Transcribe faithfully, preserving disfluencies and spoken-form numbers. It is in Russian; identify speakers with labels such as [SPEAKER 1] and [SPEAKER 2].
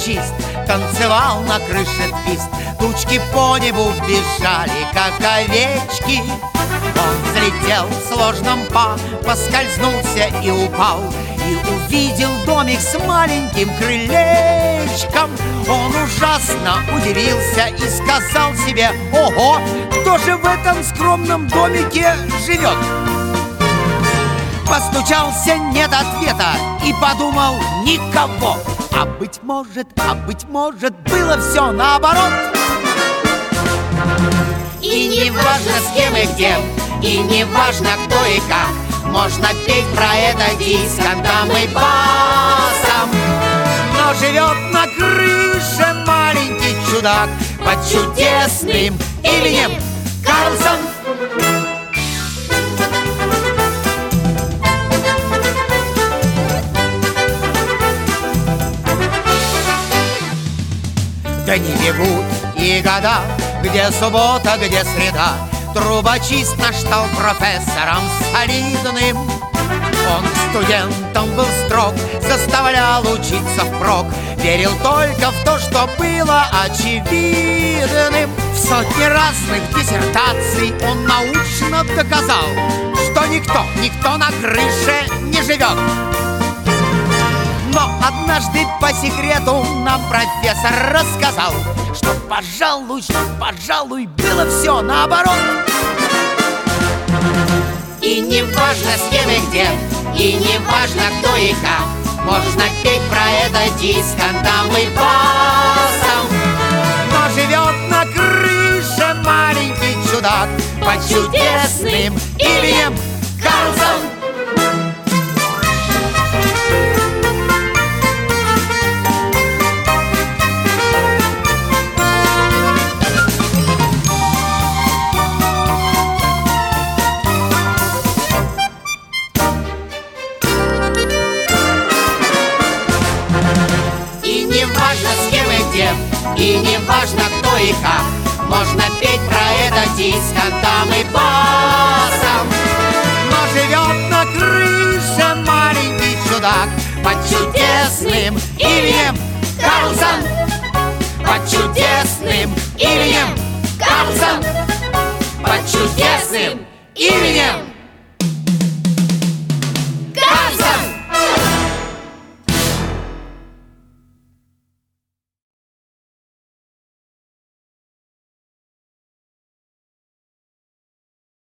[SPEAKER 1] трубочист танцевал на крыше твист. Тучки по небу бежали, как овечки. Он взлетел в сложном па, поскользнулся и упал, и увидел домик с маленьким крылечком. Он ужасно удивился и сказал себе: ого, кто же в этом скромном домике живет? Постучался, нет ответа, и подумал: никого. А быть может, а быть может, было все наоборот. И не важно, с кем и где, и не важно, кто и как, можно петь про это дисконтом и басом. Но живет на крыше маленький чудак под чудесным именем Карлсон. Да не бегут и года, где суббота, где среда. Трубочист наш стал профессором солидным. Он студентом был строг, заставлял учиться впрок, верил только в то, что было очевидным. В сотни разных диссертаций он научно доказал, что никто, никто на крыше не живет. Но однажды по секрету нам профессор рассказал, что, пожалуй, что, пожалуй, было все наоборот. И не важно, с кем и где, и не важно, кто и как, можно петь про это дисконтом и басом. Но живет на крыше маленький чудак под чудесным именем Карлсон. И не важно, с кем и где, и не важно, кто и как, можно петь про это дисконтом и басом. Но живет на крыше маленький чудак под чудесным именем Карлсон. Под чудесным именем Карлсон. Под чудесным именем